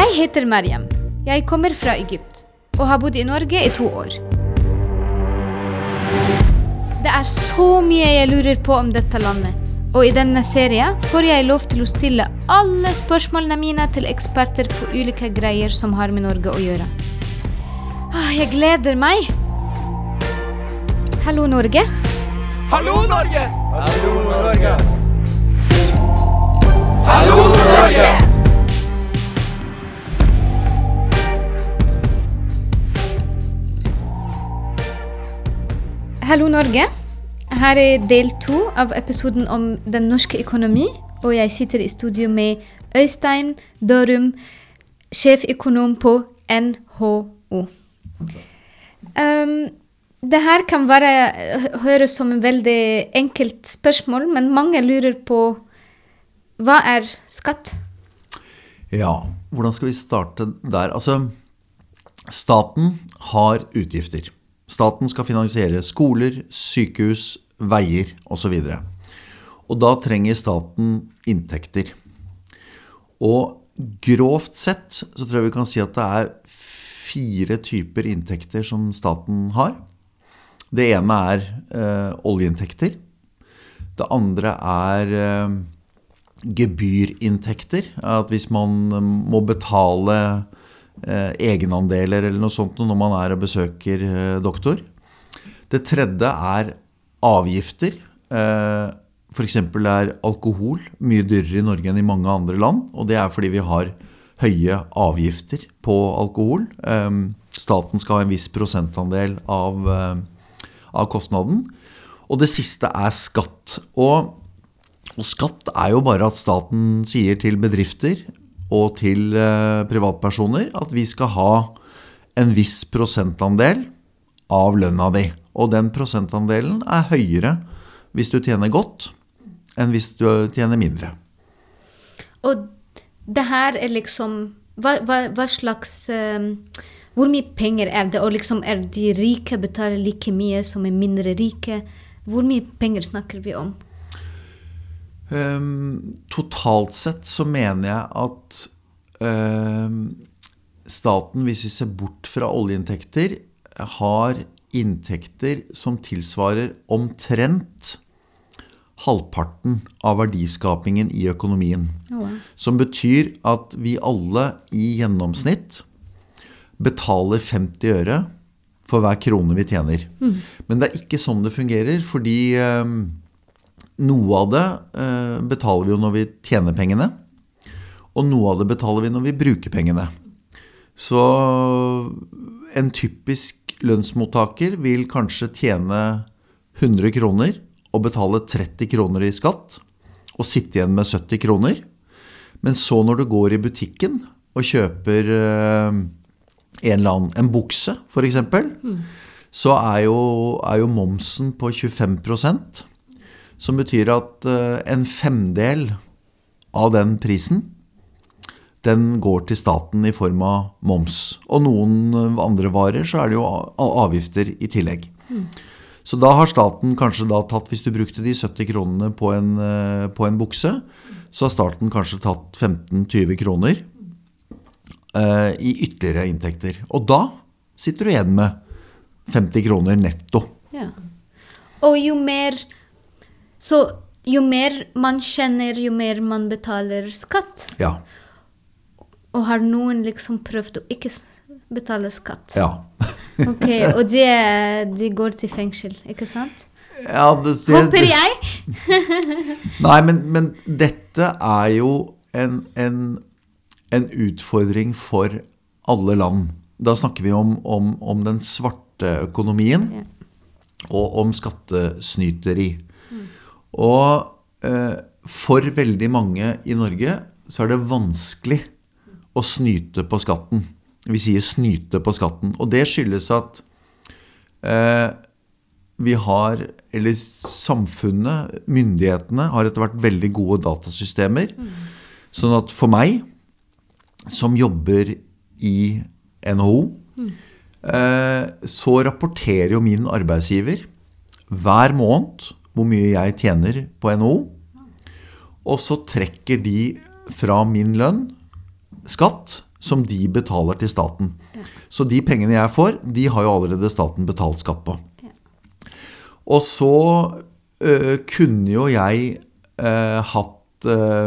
Jeg heter Mariam. Jeg kommer fra Egypt og har bodd i Norge i 2 år. Det er så mye jeg lurer på om dette landet. Og i denne serien får jeg lov til å stille alle spørsmålene mine til eksperter på ulike greier som har med Norge å gjøre. Jeg gleder meg! Hallo Norge! Hallo Norge! Hallo Norge! Hallo Norge! Hallo Norge! Her er del 2 av episoden om den norske økonomi, og jeg sitter i studio med Øystein Dørum, sjeføkonom på NHO. Det her kan høres som en veldig enkelt spørsmål, men mange lurer på hva er skatt? Ja, hvordan skal vi starte der? Altså, staten har utgifter. Staten skal finansiere skoler, sykehus, veier og så videre. Og da trenger staten inntekter. Og grovt sett så tror jeg vi kan si at det er 4 typer inntekter som staten har. Det ene er oljeinntekter. Det andre er gebyrinntekter. At hvis man må betale egenandeler eller noe sånt når man er og besøker doktor. Det tredje er avgifter. For eksempel er alkohol mye dyrere i Norge enn i mange andre land, og det er fordi vi har høye avgifter på alkohol. Staten skal ha en viss prosentandel av kostnaden. Og det siste er skatt. Og skatt er jo bare at staten sier til bedrifter og til privatpersoner at vi skal ha en viss prosentandel av lønna di. Og den prosentandelen er høyere hvis du tjener godt enn hvis du tjener mindre. Og det her er liksom, hva slags, hvor mye penger er det? Og liksom, er de rike betaler like mye som er mindre rike? Hvor mye penger snakker vi om? Totalt sett så mener jeg at staten, hvis vi ser bort fra oljeinntekter, har inntekter som tilsvarer omtrent halvparten av verdiskapingen i økonomien. Som betyr at vi alle i gjennomsnitt betaler 50 øre for hver krone vi tjener. Men det er ikke sånn det fungerer, fordi noe av det betaler vi jo når vi tjener pengene, og noe av det betaler vi når vi bruker pengene. Så en typisk lønnsmottaker vil kanskje tjene 100 kroner og betale 30 kroner i skatt, og sitte igjen med 70 kroner. Men så når du går i butikken og kjøper en bukse, for eksempel, så er jo momsen på 25%, som betyr at en 5/5 av den prisen, den går til staten i form av moms. Og noen andre varer, så er det jo avgifter i tillegg. Så da har staten kanskje da tatt, hvis du brukte de 70 kronene på en bukse, så har staten kanskje tatt 15-20 kroner i ytterligere inntekter. Og da sitter du igjen med 50 kroner netto. Ja. Og jo mer man tjener, jo mer man betaler skatt. Ja. Og har noen liksom prøvd å ikke betale skatt? Ja. Ok, og de går til fengsel, ikke sant? Ja, Håper jeg! Nei, men dette er jo en utfordring for alle land. Da snakker vi om den svarte økonomien, og om skattesnyteri. Og for veldig mange i Norge så er det vanskelig å snyte på skatten. Vi sier snyte på skatten. Og det skyldes at vi har, eller samfunnet, myndighetene, har etter hvert veldig gode datasystemer. Sånn at for meg, som jobber i NHO, så rapporterer jo min arbeidsgiver hver måned hvor mye jeg tjener på NHO, og så trekker de fra min lønn skatt som de betaler til staten. Så de pengene jeg får, de har jo allerede staten betalt skatt på. Og så kunne jo jeg hatt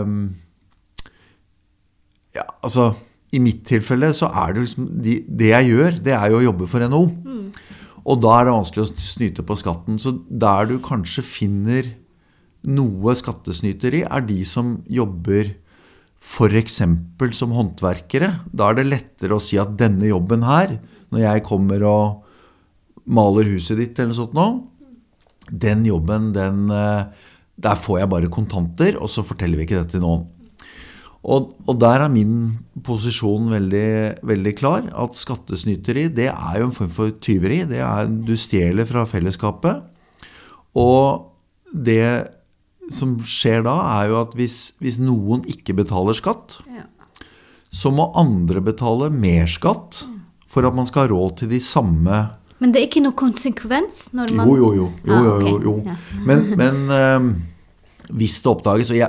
ja, altså i mitt tilfelle så det liksom det jeg gjør, det jo å jobbe for NHO. Og da det vanskelig å snyte på skatten. Så der du kanskje finner noe skattesnyteri de som jobber for eksempel som håndverkere. Da det lettere å si at denne jobben her, når jeg kommer og maler huset ditt eller sånt nå, den jobben, der får jeg bare kontanter, og så forteller vi ikke det til noen. Og der min posisjon veldig, veldig klar, at skattesnyteri, det jo en form for tyveri, det du stjeler fra fellesskapet, og det som skjer da jo at hvis noen ikke betaler skatt, så må andre betale mer skatt for at man skal ha råd til de samme. Men det ikke noe konsekvens når man... Jo. Okay. Ja. Men hvis det oppdages, og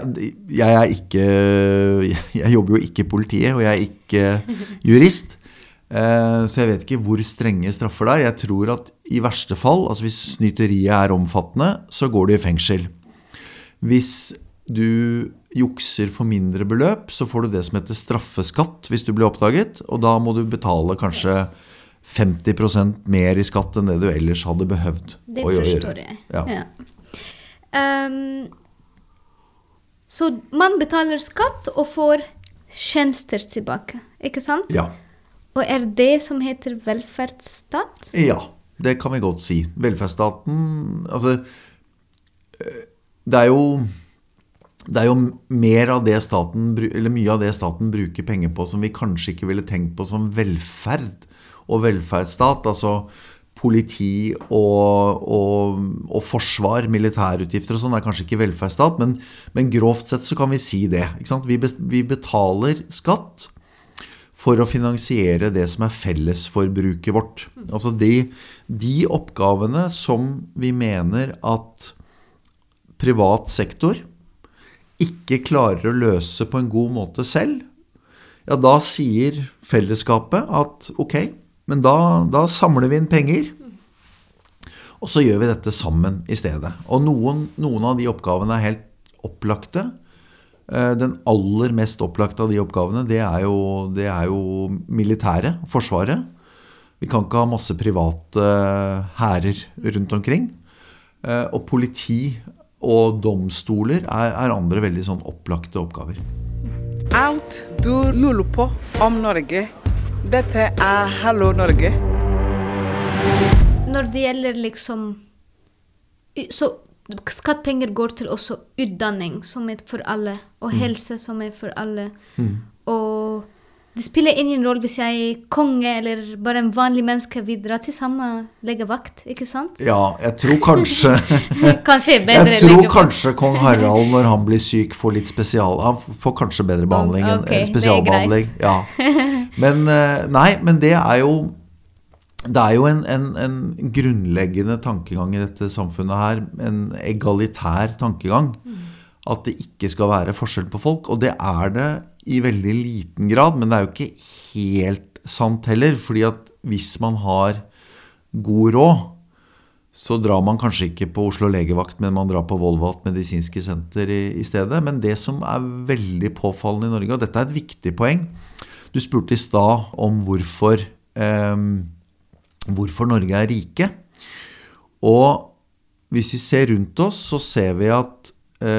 jeg jobber jo ikke i politiet, og jeg ikke jurist, så jeg vet ikke hvor strenge straffer det Jeg tror at i verste fall, altså hvis snyteriet omfattende, så går du i fengsel. Hvis du jukser for mindre beløp, så får du det som heter straffeskatt hvis du blir oppdaget, og da må du betale kanskje 50% mer i skatt enn det du ellers hadde behøvd å gjøre. Det forstår jeg. Ja. Så man betaler skatt og får tjenester tilbake, ikke sant? Ja. Og det som heter velferdsstat? Ja, det kan vi godt si. Velferdsstaten, altså... Det jo mer av det staten, eller mye av det staten bruker penger på som vi kanskje ikke ville tenkt på som velferd og velferdsstat, altså politi og forsvar, militærutgifter og sånn, kanskje ikke velferdsstat, men grovt sett så kan vi si det. Ikke sant? Vi betaler skatt for å finansiere det som fellesforbruket vårt. Altså de oppgavene som vi mener at privat sektor ikke klarer å løse på en god måte selv, ja, da sier fellesskapet at ok, men da samler vi inn penger, og så gjør vi dette sammen i stedet. Og noen av de oppgavene helt opplagte. Den aller mest opplagte av de oppgavene, det jo militære, forsvaret. Vi kan ikke ha masse private hærer rundt omkring. Og politi og domstoler andre veldig sånn opplagte oppgaver. Alt du lurer på om Norge, dette Hallo Norge. Når det gjelder liksom, så skattpenger går til også utdanning som for alle, og helse som for alle. Og det spiller ingen rolle hvis jeg konge eller bare en vanlig menneske vil dra til samme legevakt, ikke sant? Ja, jeg tror kanskje kanskje bedre jeg tror kanskje kong Harald når han blir syk får litt han får kanskje bedre behandling enn spesialbehandling. Ja. Men men det jo en grunnleggende tankegang i dette samfunnet her, en egalitær tankegang, at det ikke skal være forskjell på folk, og det det i veldig liten grad, men det jo ikke helt sant heller, fordi at hvis man har god råd, så drar man kanskje ikke på Oslo legevakt, men man drar på Volvat medisinske senter i stedet. Men det som veldig påfallende i Norge, og dette et viktig poeng, du spurte i stad om hvorfor Norge rike. Og hvis vi ser rundt oss, så ser vi at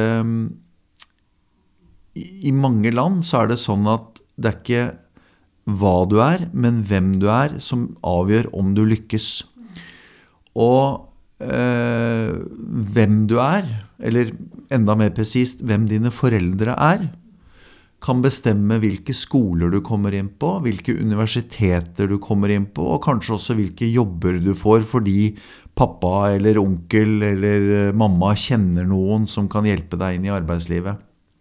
i mange land så det sånn at det ikke hva du men hvem du som avgjør om du lykkes. Og hvem du eller enda mer presist, hvem dine foreldre kan bestemme hvilke skoler du kommer inn på, hvilke universiteter du kommer inn på, og kanskje også hvilke jobber du får fordi pappa eller onkel eller mamma kjenner noen som kan hjelpe deg inn i arbeidslivet.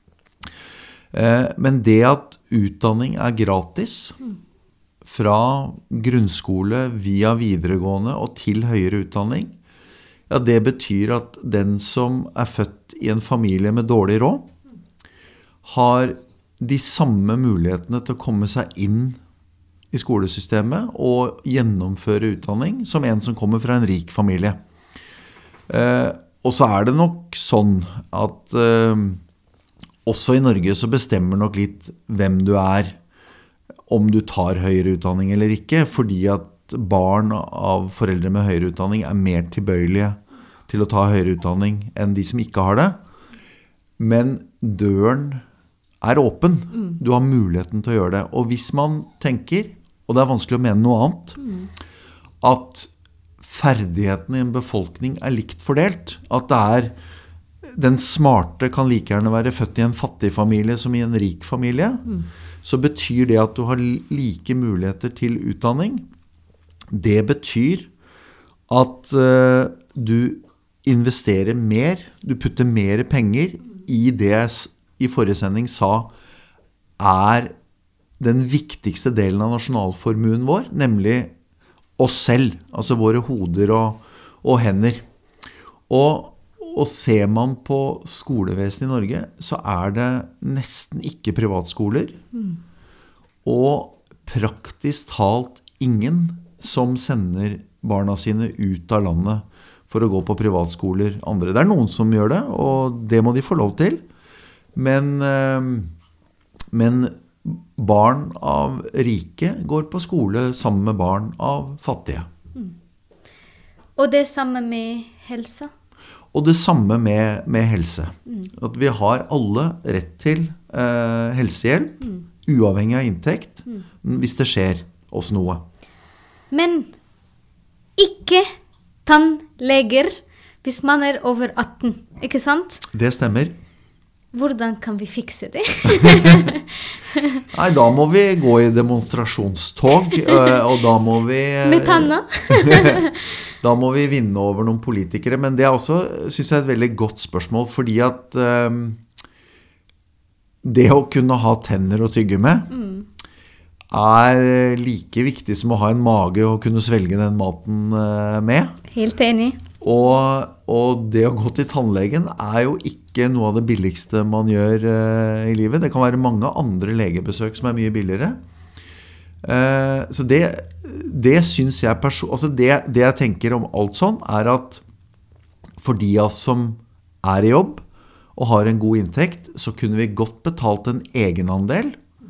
Men det at utdanning gratis, fra grunnskole via videregående og til høyere utdanning, ja, det betyr at den som født i en familie med dårlig råd, har de samme mulighetene til å komme seg inn i skolesystemet og gjennomføre utdanning som en som kommer fra en rik familie. Og så det nok sånn at også i Norge så bestemmer nok litt hvem du om du tar høyere utdanning eller ikke, fordi at barn av foreldre med høyere utdanning mer tilbøyelige til å ta høyere utdanning enn de som ikke har det. Men døren åpen. Du har muligheten til å gjøre det. Og hvis man tenker, og det vanskelig å mene noe annet, at ferdighetene i en befolkning likt fordelt, at den smarte kan like gjerne være født i en fattig familie som i en rik familie, så betyr det at du har like muligheter til utdanning. Det betyr at du investerer mer, du putter mer penger i det jeg i forrige sending sa den viktigste delen av nasjonalformuen vår, nemlig oss selv, altså våre hoder og hender. Og ser man på skolevesenet i Norge, så det nesten ikke privatskoler, og praktisk talt ingen som sender barna sine ut av landet for å gå på privatskoler andre. Det noen som gjør det, og det må de få lov til. Men barn av rike går på skole sammen med barn av fattige. Og det samme med helse? Og det samme med helse. At vi har alle rett til helsehjelp, uavhengig av inntekt, hvis det skjer oss noe. Men ikke tannleger hvis man over 18, ikke sant? Det stemmer. Hvordan kan vi fikse det? Nei, da må vi gå i demonstrasjonstog, og da må vi... Med tanna? Da må vi vinne over noen politikere, men det også, synes jeg, et veldig godt spørsmål, fordi at det å kunne ha tenner å tygge med like viktig som å ha en mage og kunne svelge den maten med. Helt enig. Og det å gå til tannlegen jo ikke noe av det billigste man gjør i livet. Det kan være mange andre legebesøk som mye billigere. Så det synes jeg altså det jeg tenker om alt sånn at for de av oss som i jobb og har en god inntekt, så kunne vi godt betalt en egenandel,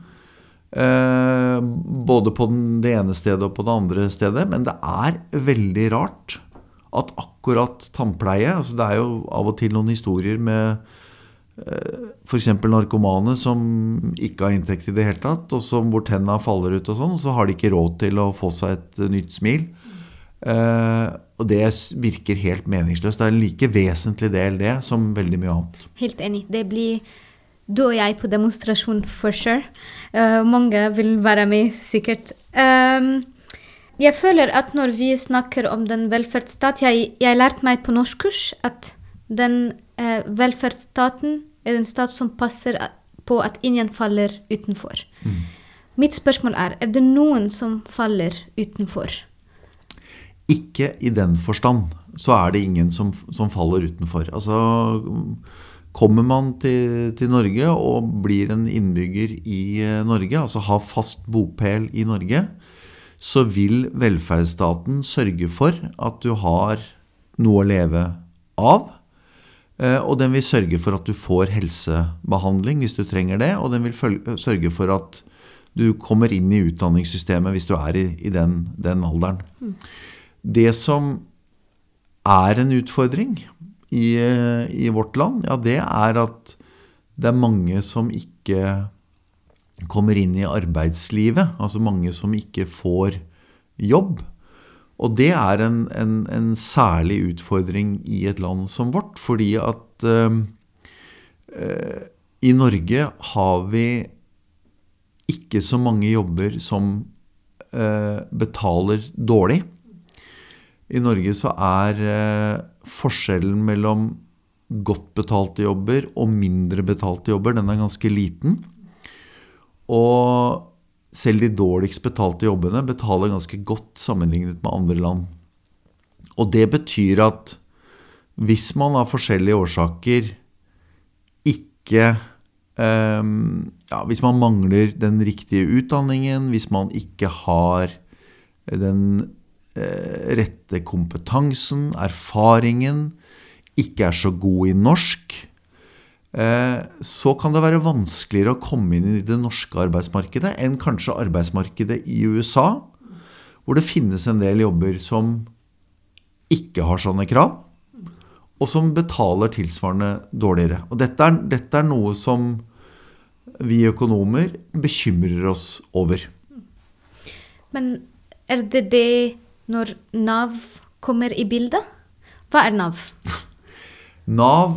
både på det ene stedet og på det andre stedet, men det veldig rart at akkurat tannpleie, altså det jo av og til noen historier med for eksempel narkomane som ikke har inntekt i det hele tatt, og hvor tennene faller ut og sånn, så har de ikke råd til å få seg et nytt smil. Og det virker helt meningsløst. Det en like vesentlig del det som veldig mye annet. Helt enig. Det blir du og jeg på demonstrasjon for sure. Mange vil være med sikkert. Jeg føler at når vi snakker om den velferdsstat, jeg lærte meg på norskkurs at den velferdsstaten en stat som passer på at ingen faller utenfor. Mitt spørsmål det noen som faller utenfor? Ikke i den forstand, så det ingen som faller utenfor. Altså, kommer man til Norge og blir en innbygger i Norge, altså har fast bopel i Norge, så vil velferdsstaten sørge for at du har noe å leve av, og den vil sørge for at du får helsebehandling hvis du trenger det, og den vil sørge for at du kommer inn i utdanningssystemet hvis du i den alderen. Det som en utfordring i vårt land, det at det mange som ikke kommer inn i arbeidslivet, altså mange som ikke får jobb. Og det en særlig utfordring i et land som vårt, fordi at i Norge har vi ikke så mange jobber som betaler dårlig. I Norge så forskjellen mellom godt betalte jobber og mindre betalte jobber, den ganske liten. Og selv de dårligst betalte jobbene betaler ganske godt sammenlignet med andre land. Og det betyr at hvis man av forskjellige årsaker ikke hvis man mangler den riktige utdanningen, hvis man ikke har den rette kompetansen, erfaringen, ikke så god i norsk, så kan det være vanskeligere å komme inn i det norske arbeidsmarkedet enn kanskje arbeidsmarkedet i USA, hvor det finnes en del jobber som ikke har sånne krav, og som betaler tilsvarende dårligere. Og dette noe som vi økonomer bekymrer oss over. Men det når NAV kommer i bildet? Hva NAV? NAV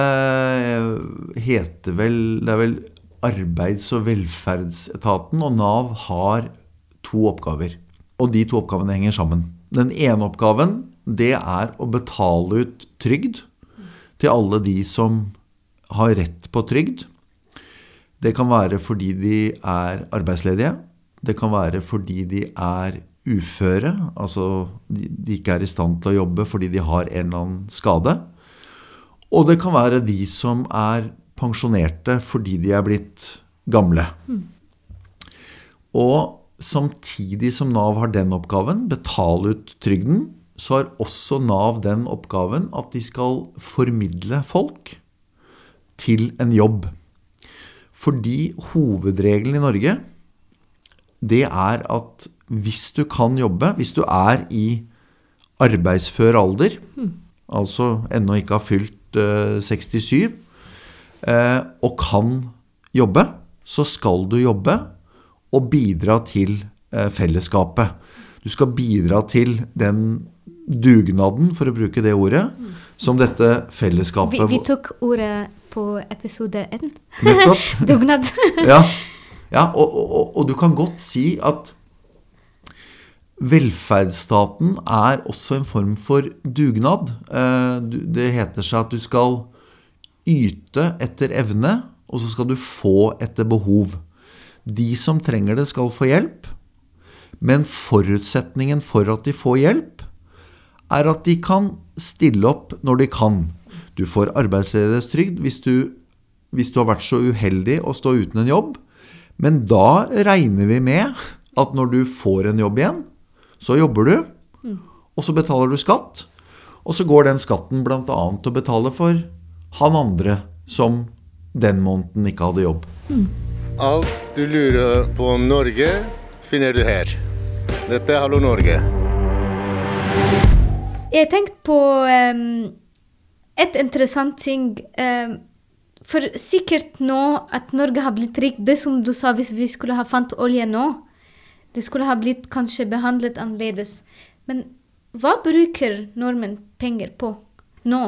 heter vel, det vel Arbeids- og velferdsetaten, og NAV har 2 oppgaver. Og de 2 oppgavene henger sammen. Den ene oppgaven, det å betale ut trygd til alle de som har rett på trygd. Det kan være fordi de arbeidsledige. Det kan være fordi de uføre, altså de ikke i stand til å jobbe fordi de har en eller annen skade. Og det kan være de som pensjonerte fordi de blitt gamle. Og samtidig som NAV har den oppgaven, betale ut trygden, så har også NAV den oppgaven at de skal formidle folk til en jobb. Fordi hovedregelen i Norge, det at hvis du kan jobbe, hvis du i arbeidsfør alder, altså ennå ikke har fylt 67, og kan jobbe, så skal du jobbe og bidra til fellesskapet. Du skal bidra til den dugnaden, for å bruke det ordet, som dette fellesskapet... Vi tok ordet på episode 1. Nettopp. Dugnad. Ja, og du kan godt si at velferdsstaten også en form for dugnad. Det heter seg at du skal yte etter evne, og så skal du få etter behov. De som trenger det skal få hjelp, men forutsetningen for at de får hjelp at de kan stille opp når de kan. Du får arbeidsledighetstrygd hvis du har vært så uheldig å stå uten en jobb, men da regner vi med at når du får en jobb igjen, så jobber du, og så betaler du skatt, og så går den skatten blant annet til å betale for han andre som den måneden ikke hadde jobb. Alt du lurer på om Norge, finner du her. Dette Hallo Norge. Jeg tenkte på et interessant ting. For sikkert nå at Norge har blitt rikt, det som du sa, hvis vi skulle ha fant olje nå, det skulle ha blitt kanskje behandlet annerledes. Men hva bruker nordmenn penger på nå?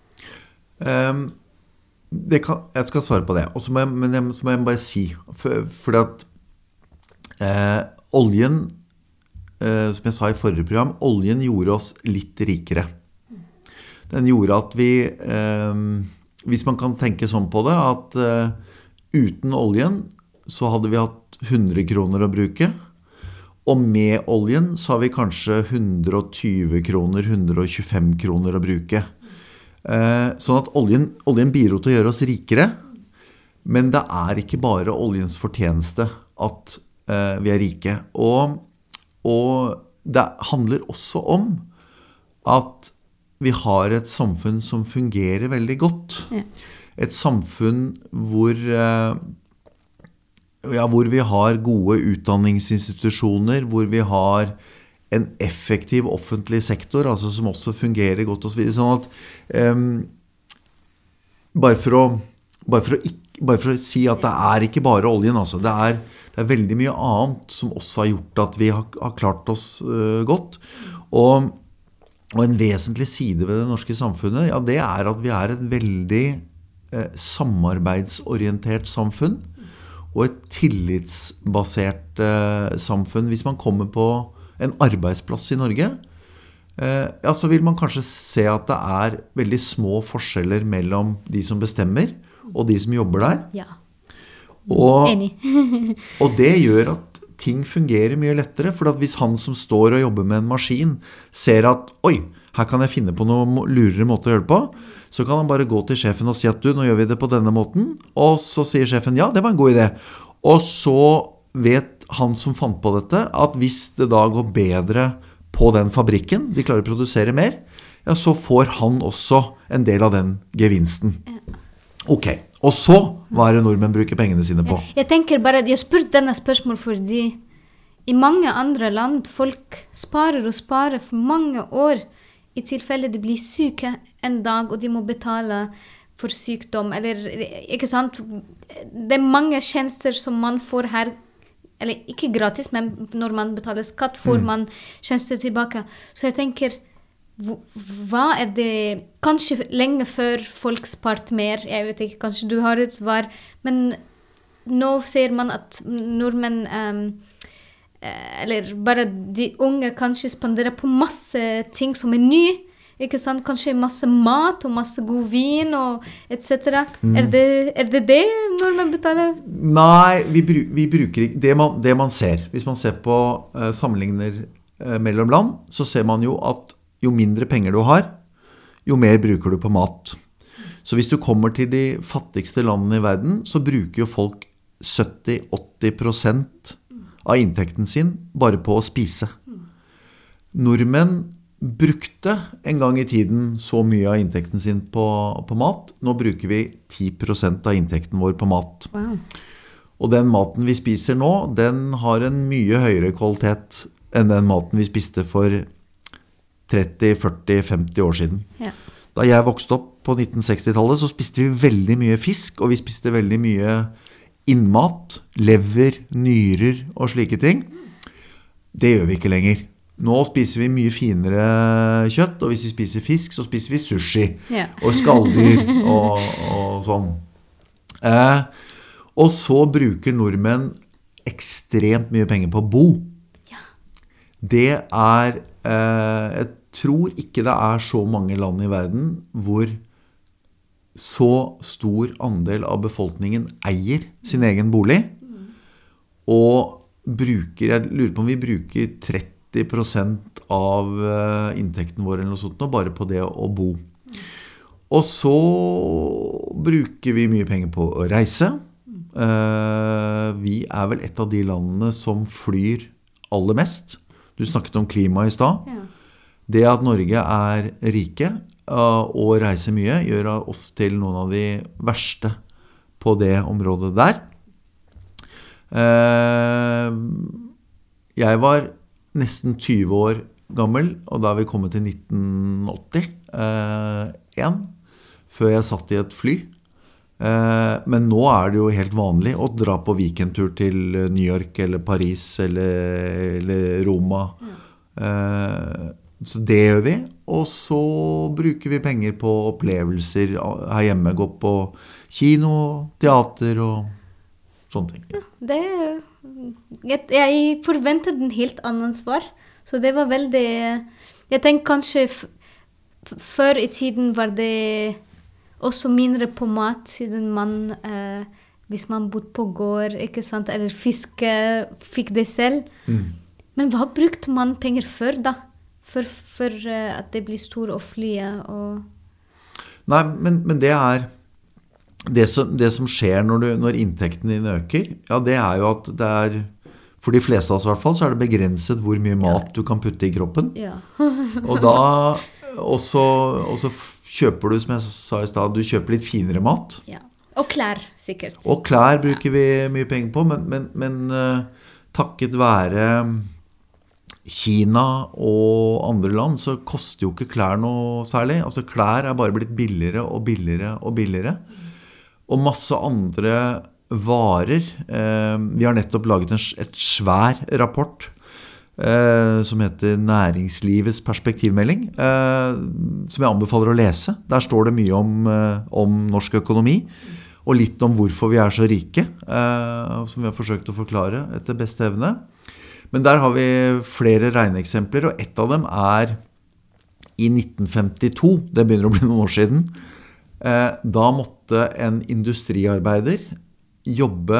Jeg skal svare på det. Og så må jeg bare si, fordi at oljen, som jeg sa i forrige program, oljen gjorde oss litt rikere. Den gjorde at vi, hvis man kan tenke sånn på det, at uten oljen så hadde vi hatt 100 kroner å bruke, og med oljen så har vi kanskje 120 kroner, 125 kroner å bruke. Sånn at oljen bidro til å gjøre oss rikere, men det ikke bare oljens fortjeneste at vi rike. Og det handler også om at vi har et samfunn som fungerer veldig godt. Ja. Et samfunn hvor vi har gode utdanningsinstitusjoner, hvor vi har en effektiv offentlig sektor, altså som også fungerer godt og så videre. Sånn at bare for å si at det ikke bare oljen, altså. Det er veldig mye annet som også har gjort at vi har klart oss godt. Og en vesentlig side ved det norske samfunnet, ja, det at vi et veldig samarbeidsorientert samfunn, og et tillitsbasert samfunn. Hvis man kommer på en arbeidsplass i Norge, ja, så vil man kanskje se at det veldig små forskjeller mellom de som bestemmer, og de som jobber der. Ja. Enig. Og det gjør at ting fungerer mye lettere, for at hvis han som står og jobber med en maskin ser at, oi, her kan jeg finne på noen lurere måter å gjøre det på, så kan han bare gå til sjefen og si at nå gjør vi det på denne måten, og så sier sjefen, ja, det var en god idé. Og så vet han som fant på dette, at hvis det da går bedre på den fabrikken, de klarer å produsere mer, ja, så får han også en del av den gevinsten. Ok, og så, hva det nordmenn bruker pengene sine på? Jeg tenker bare, jeg spurte denne spørsmål fordi i mange andre land folk sparer og sparer for mange år i tilfelle de blir syke en dag og de må betale for sykdom, eller ikke sant? Det mange tjenester som man får her, eller ikke gratis, men når man betaler skatt får man tjenester tilbake. Så jeg tenker, hva det kanskje lenge før folk spart mer, jeg vet ikke, kanskje du har et svar, men nå ser man at nordmenn eller bare de unge kanskje spanderer på masse ting som ny, ikke sant? Kanskje masse mat og masse god vin og etc. Det nordmenn betaler? Nei, vi bruker ikke det man ser. Hvis man ser på sammenligner mellom land, så ser man jo at jo mindre penger du har, jo mer bruker du på mat. Så hvis du kommer til de fattigste landene i verden, så bruker jo folk 70-80% av inntekten sin bare på å spise. Nordmenn brukte en gang i tiden så mye av inntekten sin på mat. Nå bruker vi 10% av inntekten vår på mat. Wow. Og den maten vi spiser nå, den har en mye høyere kvalitet enn den maten vi spiste for 30, 40, 50 år siden. Ja. Da jeg vokste opp på 1960-tallet, så spiste vi veldig mye fisk, og vi spiste veldig mye innmat, lever, nyrer og slike ting. Det gjør vi ikke lenger. Nå spiser vi mye finere kjøtt, og hvis vi spiser fisk, så spiser vi sushi, og skalldyr og sånn. Og så bruker nordmenn ekstremt mye penger på bo. Det jeg tror ikke det så mange land i verden hvor så stor andel av befolkningen eier sin egen bolig, og jeg lurer på om vi bruker 30% av inntekten vår eller noe sånt nå, bare på det å bo. Og så bruker vi mye penger på å reise. Vi vel et av de landene som flyr aller mest. Du snakket om klima i sted. Ja. Det at Norge rike og reiser mye, gjør oss til noen av de verste på det området der. Jeg var nesten 20 år gammel, og da vi kommet til 1981, før jeg satt i et fly. Men nå det jo helt vanlig å dra på weekendtur til New York eller Paris eller Roma. Så det gjør vi, og så bruker vi penger på opplevelser her hjemme, gå på kino, teater og sånne ting. Jeg forventet en helt annen svar, så det var veldig, jeg tenker kanskje før i tiden var det også mindre på mat, siden man, hvis man bodde på gård, ikke sant, eller fiske, fikk det selv. Men hva brukte man penger før da? For at det blir stor og flye og... Nei, men det det som skjer når inntekten din øker, ja, det jo at det for de fleste av oss i hvert fall, så det begrenset hvor mye mat du kan putte i kroppen. Ja. Og da, og så kjøper du, som jeg sa i sted, du kjøper litt finere mat. Ja. Og klær, sikkert. Og klær bruker vi mye penger på, men takket være Kina og andre land, så koster jo ikke klær noe særlig. Altså klær bare blitt billigere og billigere og billigere. Og masse andre varer. Vi har nettopp laget et svær rapport som heter Næringslivets perspektivmelding, som jeg anbefaler å lese. Der står det mye om norsk økonomi, og litt om hvorfor vi så rike, som vi har forsøkt å forklare etter beste evne. Men der har vi flere regneeksempler, og et av dem i 1952, det begynner å bli noen år siden. Da måtte en industriarbeider jobbe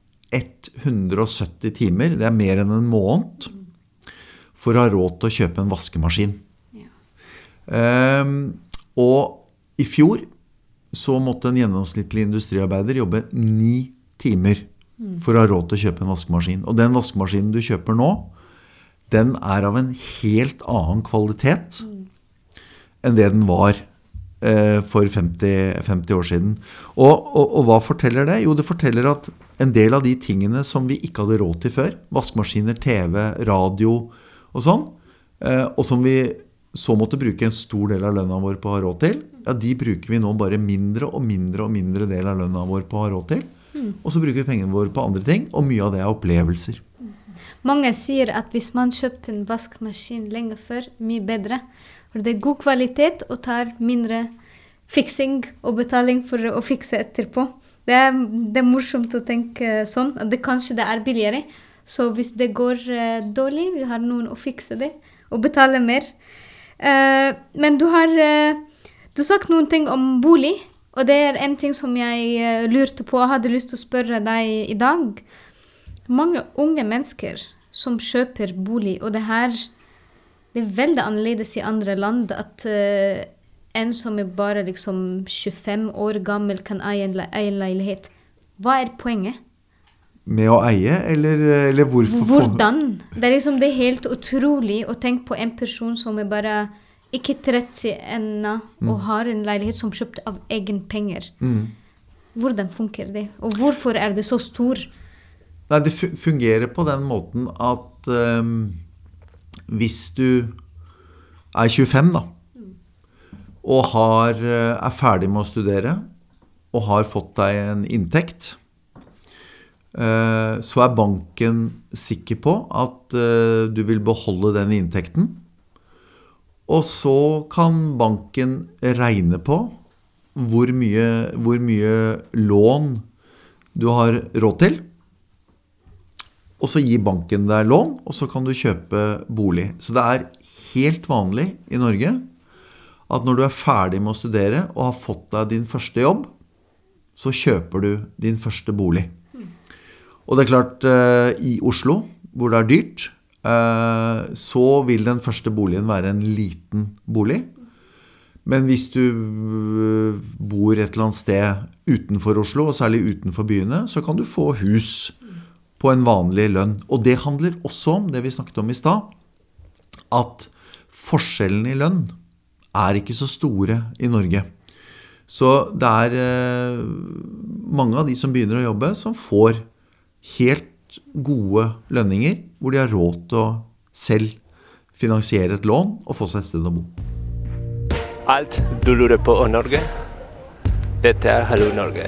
170 timer, det mer enn en måned, for å ha råd til å kjøpe en vaskemaskin. Og i fjor så måtte en gjennomsnittlig industriarbeider jobbe 9 timer for å ha råd til å kjøpe en vaskemaskin. Og den vaskemaskinen du kjøper nå, den av en helt annen kvalitet enn det den var for 50 år siden. Og hva forteller det? Jo, det forteller at en del av de tingene som vi ikke hadde råd til før, vaskemaskiner, TV, radio og sånn, og som vi så måtte bruke en stor del av lønna vår på å ha råd til, ja, de bruker vi nå bare mindre og mindre del av lønna vår på å ha råd til. Og så bruker vi pengene våre på andre ting, og mye av det opplevelser. Mange sier at hvis man kjøpte en vaskemaskin lenge før, mye bedre, for det god kvalitet og tar mindre fiksing og betaling for å fikse etterpå. Det er morsomt å tenke sånn, at kanskje det billigere. Så hvis det går dårlig, vi har noen å fikse det, og betale mer. Men du har sagt noen ting om bolig, og det en ting som jeg lurte på, og hadde lyst til å spørre deg i dag. Mange unge mennesker som kjøper bolig, og det er veldig annerledes i andre land, at en som bare liksom 25 år gammel kan eie en leilighet. Hva poenget? Med å eie, eller hvorfor? Hvordan? Det liksom det helt utrolig å tenke på en person som bare ikke 30 ennå, og har en leilighet som kjøpt av egen penger. Hvordan funker det? Og hvorfor det så stor? Nei, det fungerer på den måten at hvis du 25 da, og ferdig med å studere, og har fått deg en inntekt, så banken sikker på at du vil beholde den inntekten, og så kan banken regne på hvor mye lån du har råd til, og så gir banken deg lån, og så kan du kjøpe bolig. Så det helt vanlig i Norge at når du ferdig med å studere og har fått deg din første jobb, så kjøper du din første bolig. Og det klart, i Oslo, hvor det dyrt, så vil den første boligen være en liten bolig. Men hvis du bor et eller annet sted utenfor Oslo, og særlig utenfor byene, så kan du få hus på en vanlig lønn. Og det handler også om, det vi snakket om i sted, at forskjellen i lønn ikke så store i Norge. Så det mange av de som begynner å jobbe som får helt gode lønninger, hvor de har råd til å selv finansiere et lån og få seg et sted å bo. Alt du lurer på om Norge, dette Hallo Norge.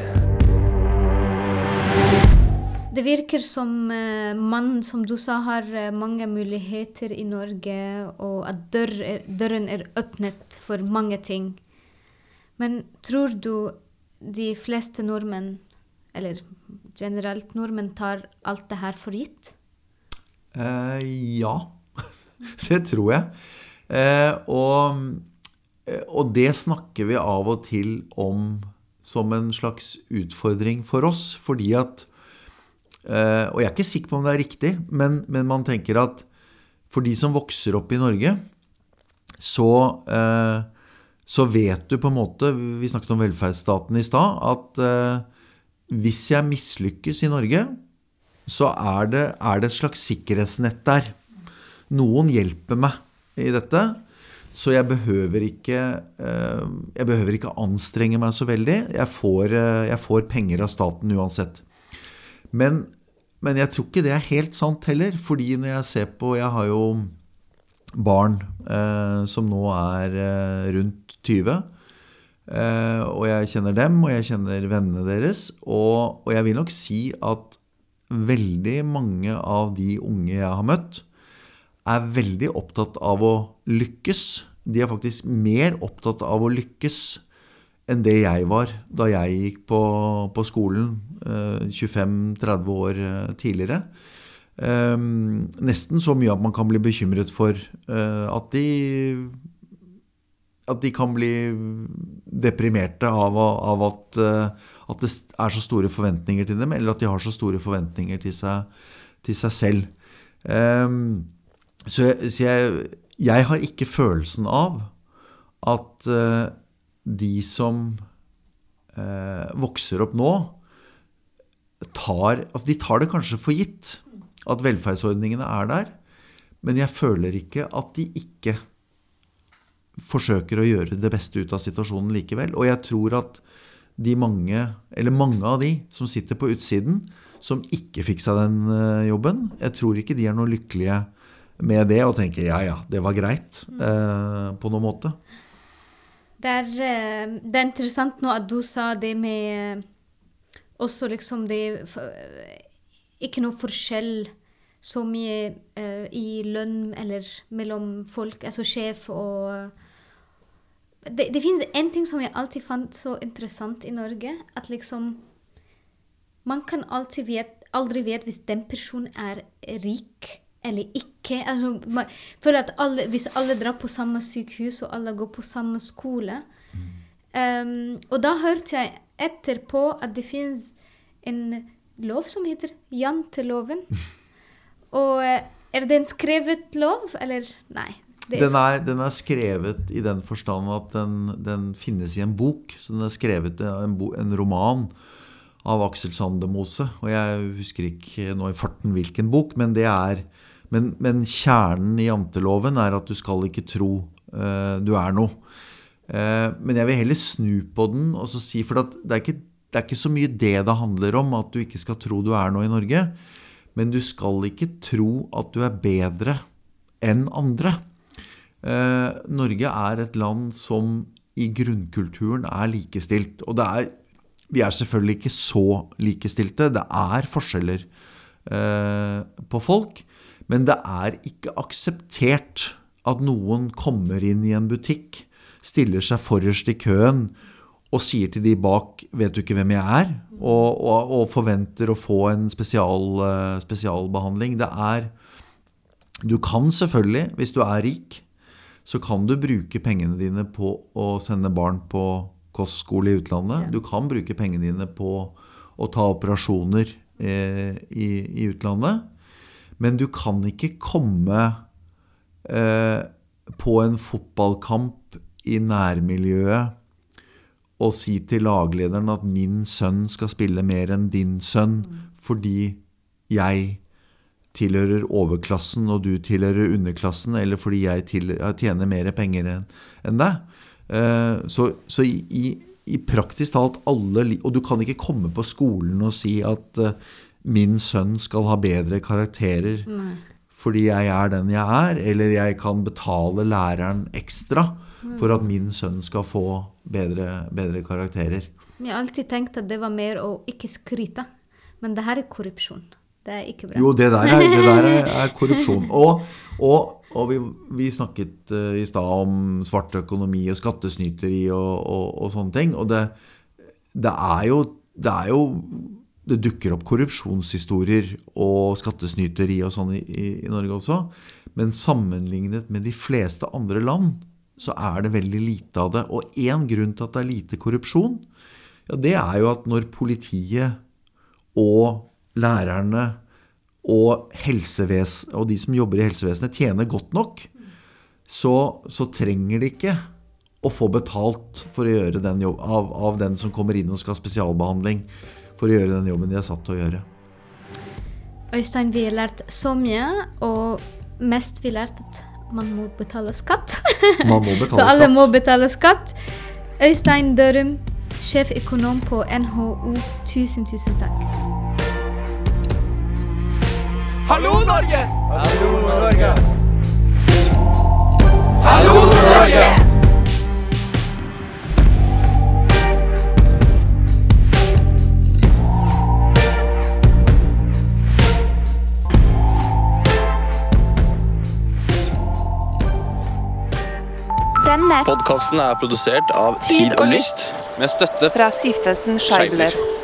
Det virker som man, som du sa, har mange muligheter i Norge, og at døren åpnet for mange ting. Men tror du de fleste nordmenn, eller generelt nordmenn, tar alt det her for gitt? Ja, det tror jeg. Og det snakker vi av og til om som en slags utfordring for oss, fordi at og jeg ikke sikker på om det riktig, men man tenker at for de som vokser opp i Norge, så vet du på en måte, vi snakket om velferdsstaten i sted, at hvis jeg mislykkes i Norge, så det et slags sikkerhetsnett der. Noen hjelper meg i dette, så jeg behøver ikke anstrenge meg så veldig. Jeg får penger av staten uansett. Men jeg tror ikke det helt sant heller, fordi når jeg ser på, jeg har jo barn som nå rundt 20, og jeg kjenner dem, og jeg kjenner vennene deres, og jeg vil nok si at veldig mange av de unge jeg har møtt, veldig opptatt av å lykkes. De faktisk mer opptatt av å lykkes enn det jeg var da jeg gikk på skolen 25-30 år tidligere. Nesten så mye at man kan bli bekymret for at de kan bli deprimerte av at det så store forventninger til dem, eller at de har så store forventninger til seg selv. Så jeg har ikke følelsen av at de som vokser opp nå, de tar det kanskje for gitt at velferdsordningene der, men jeg føler ikke at de ikke forsøker å gjøre det beste ut av situasjonen likevel. Og jeg tror at mange av de som sitter på utsiden, som ikke fikk seg den jobben, jeg tror ikke de noe lykkelige med det, og tenker, ja, det var greit på noen måte. Det er interessant nå at du sa det med også liksom det ikke noe forskjell så mye i lønn eller mellom folk, altså sjef og det finnes en ting som jeg alltid fant så interessant i Norge, at liksom man kan aldri vet hvis den personen rik eller ikke. Altså, for at hvis alle drar på samme sykehus og alle går på samme skole. Og da hørte jeg etterpå at det finnes en lov som heter janteloven. Og det en skrevet lov, eller nei? Den skrevet i den forstand at den finnes i en bok. Så den skrevet en roman av Aksel Sandemose. Og jeg husker ikke nå i farten hvilken bok, men det men kjernen i janteloven at du skal ikke tro du noe. Men jeg vil heller snu på den og så si, for at det ikke så mye det handler om, at du ikke skal tro du noe i Norge, men du skal ikke tro at du bedre enn andre. Norge et land som i grunnkulturen likestilt, og vi selvfølgelig ikke så likestilte, det forskjeller på folk, men det ikke akseptert at noen kommer inn i en butikk, stiller seg forrest i køen og sier til de bak, vet du ikke hvem jeg og forventer å få en spesialbehandling. Du kan selvfølgelig, hvis du rik, så kan du bruke pengene dine på å sende barn på kostskole i utlandet. Du kan bruke pengene dine på å ta operasjoner i utlandet. Men du kan ikke komme på en fotballkamp i nærmiljøet og si til laglederen at min sønn skal spille mer enn din sønn, fordi jeg tilhører overklassen og du tilhører underklassen, eller fordi jeg tjener mer penger enn deg. Så i praktisk talt alle, og du kan ikke komme på skolen og si at min sønn skal ha bedre karakterer fordi jeg den jeg eller jeg kan betale læreren ekstra for at min sønn skal få bedre karakterer. Jeg har alltid tenkt at det var mer å ikke skryte, men det her korrupsjon. Det ikke bra. Jo, det der korrupsjon. Og vi snakket i sted om svart økonomi og skattesnyteri og sånne ting, og det dukker opp korrupsjonshistorier og skattesnyteri og sånn i Norge også, men sammenlignet med de fleste andre land, så det veldig lite av det. Og en grunn til at det lite korrupsjon, ja, det jo at når politiet og lærerne og og de som jobber i helsevesenet tjener godt nok, så trenger de ikke å få betalt for å gjøre den jobb av den som kommer inn og skal ha spesialbehandling, for å gjøre den jobben de satt til å gjøre. Øystein, vi har lært så mye, og mest vi har lært at man må betale skatt. Man må betale så alle skatt. må betale skatt. Øystein Dørum, sjeføkonom på NHO, tusen takk. Hallo Norge! Hallo Norge! Hallo Norge! Podcasten produsert av Tid og Lyst, Med støtte fra stiftelsen Scheibler.